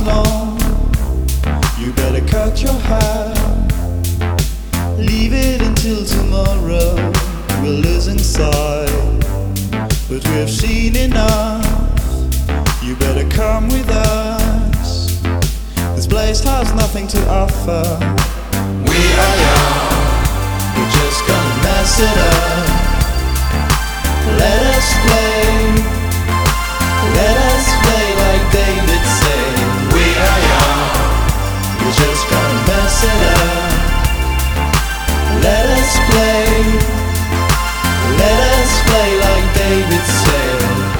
long. You better cut your hair, leave it until tomorrow. We're losing sight, but we've seen enough. You better come with us. This place has nothing to offer. We are young, we're just gonna mess it up. Let us play, let us play like David said. We are young, we're just gonna mess it up. Let us play, let us play like David said.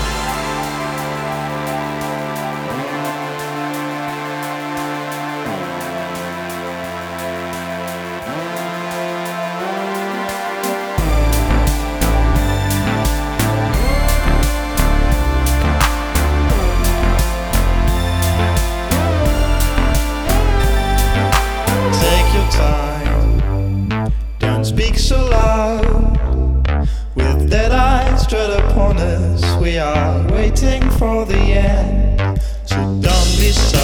Speak so loud, with dead eyes straight upon us. We are waiting for the end, so don't be sorry.